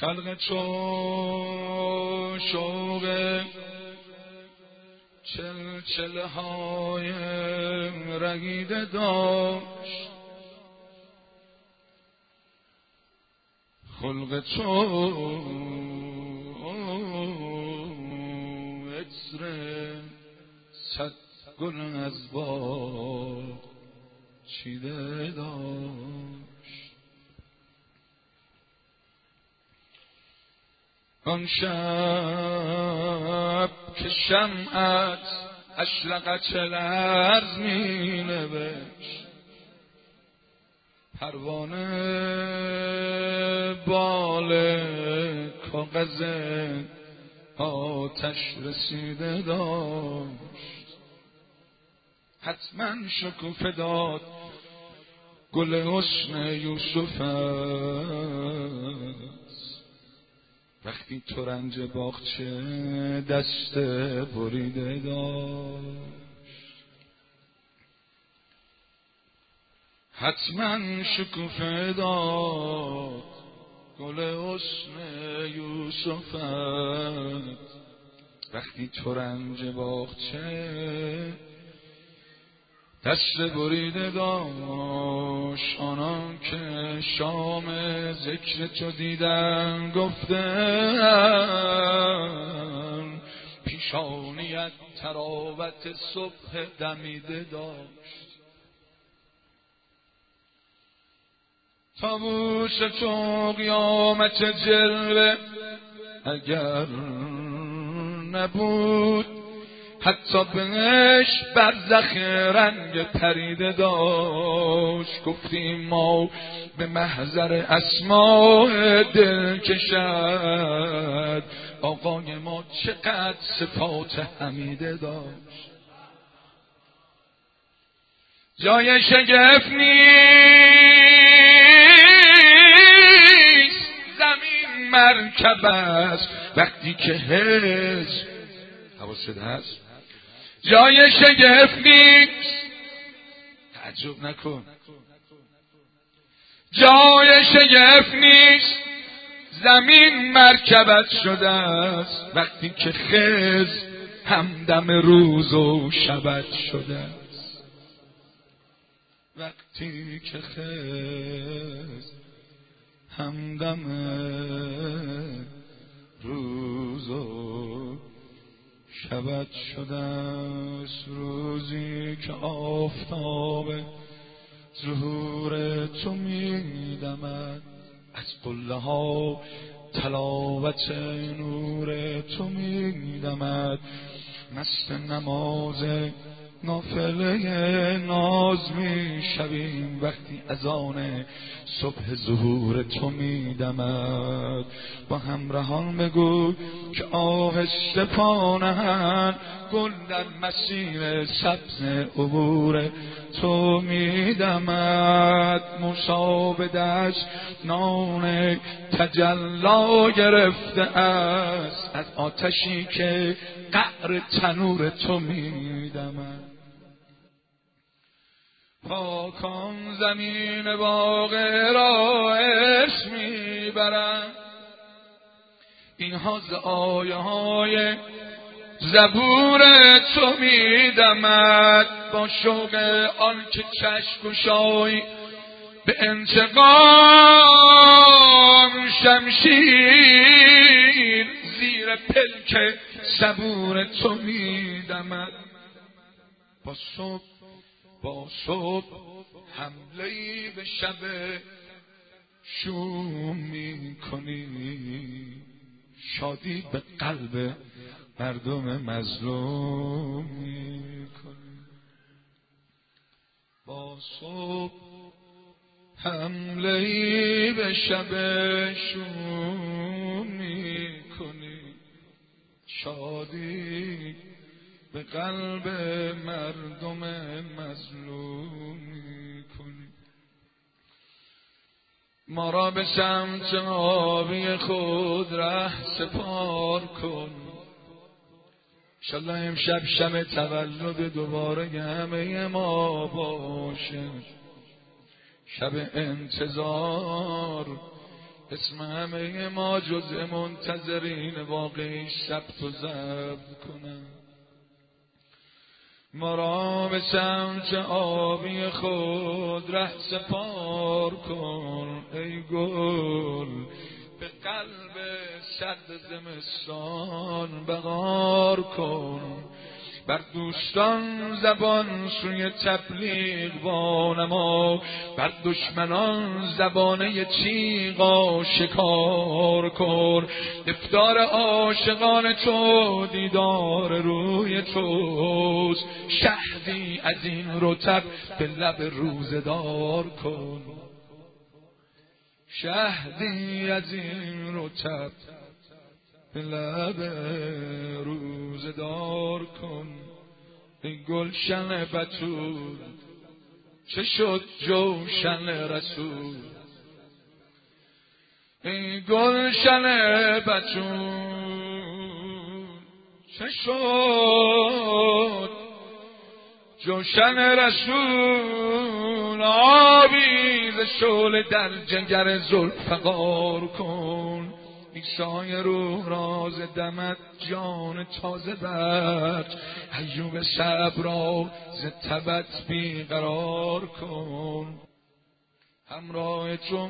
خلق شوق چلچله های رگیده داشت، خلق عطر صد گل از باغ چیده داشت. آن شب که شمعت اشرقت چل عرض می نوشت، پروانه بال کاغذ آتش رسیده داشت. حتما شکوفه داد گل حسن یوسف است، وقتی ترنج باغچه دست بریده داشت. حتما شکوفه داد گل حسن یوسف است، وقتی ترنج باغچه دست بریده داشت. آنان که شام ذکر تو دیدن گفتن، پیشانیت تراوت صبح دمیده داشت. طاووس تو قیامت جلوه اگر نبود، حتی بهش برزخ رنگ پریده داشت. گفتیم ما به محضر اسماء دل کشد، آقای ما چقدر صفات حمیده داشت. جای شگفت نیست، زمین مرکب است وقتی که حزب حواست هست. جای شگفت نیست، تعجب نکن، جای شگفت نیست، زمین مرکبت شده است وقتی که خز همدم روز و شبت شده است. وقتی که خز همدم روز و شبت شده است. روزی که آفتاب ظهور تو میدمد، از قله ها تلاوت نور تو میدمد. مست نماز نافله ناز میشویم وقتی اذان صبح ظهور تو میدمد. با همراهان بگو که آهسته پا نهند، گل در مسیر سبز عبور تو میدمد. موسی به دست نان تجلا گرفته است، از آتشی که قعر تنور تو میدمد. پاکان زمین باغ را ارث میبرند، اینها ز آیه های زبور تو میدمد. با شوق آن که چشم گشایی به انتقام شمشیر زیر پلک صبور تو میدمد. با صبح حمله‌ای به شب شوم میکنی، شادی به قلب مردم مظلوم میکنی. با صبح حمله‌ای به شب شوم میکنی، شادی به قلب مردم مظلوم میکنی. ما را به سمت آبی خود ره سپار کن، انشالله امشب شب تولد دوباره همه ما باشه. شب انتظار اسم همه ما جز منتظرین واقعی شب تو ضبط کنم. ما را به سمت آبی خود ره سپار کن ای گل، به قلب سرد زمستان بهار کن. بر دوستان زبان سوی تبلیغ وانما، بر دشمنان زبانه تیغ آشکار کن. افطار عاشقان تو دیدار روی توست، شهدی از این رطب به لب روزدار کن. شهدی از این رطب به لب روزدار کن. ای گلشن بتول چه شد جوشن رسول، ای گلشن بتول چه شد جوشن رسول. آبی ز شعله در جگر ذوالفقار کن. عیسی روح راز دمت جان تازه بخش، ایوب صبر را ز تبت بیقرار کن. همراه تو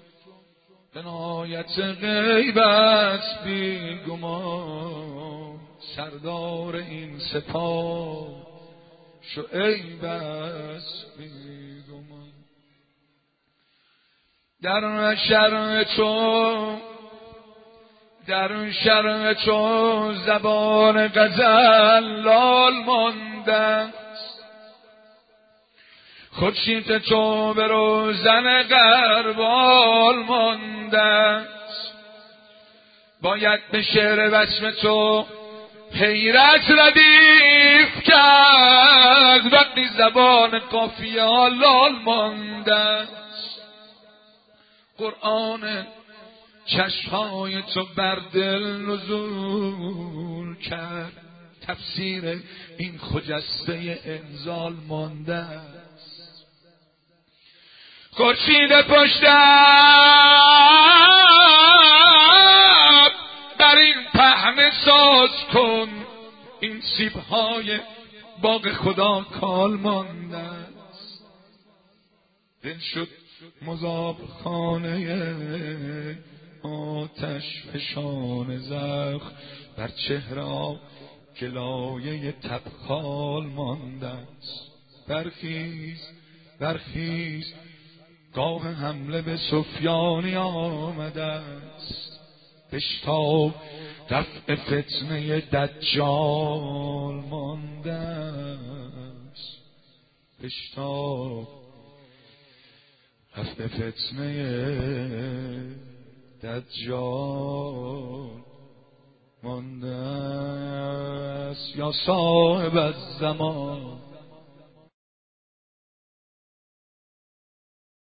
عنایت غیب است بی گمان، سردار این سپاه شعیب است بی گمان. در شرع تو زبان غزل لال مانده است، خورشید تو به روزن غربال مانده است. باید به شعر وصف تو حیرت ردیف کرد، وقتی زبان قافیه لال مانده است. قرآن چشمهای تو بر دل نزول کرد، تفسیر این خجسته انزال مانده است. خورشید پشت ابر بر این پهنه ساز کن، این سیبهای باغ خدا کال مانده است. دل شد مذاب خانه آتش فشان زخم، بر چهره گلایه تبخال مانده است. برخیز گاه حمله به سفیانی آمده است. بشتاب رفع فتنه دجال مانده است. بشتاب رفع فتنه دجال مانده است. یا صاحب الزمان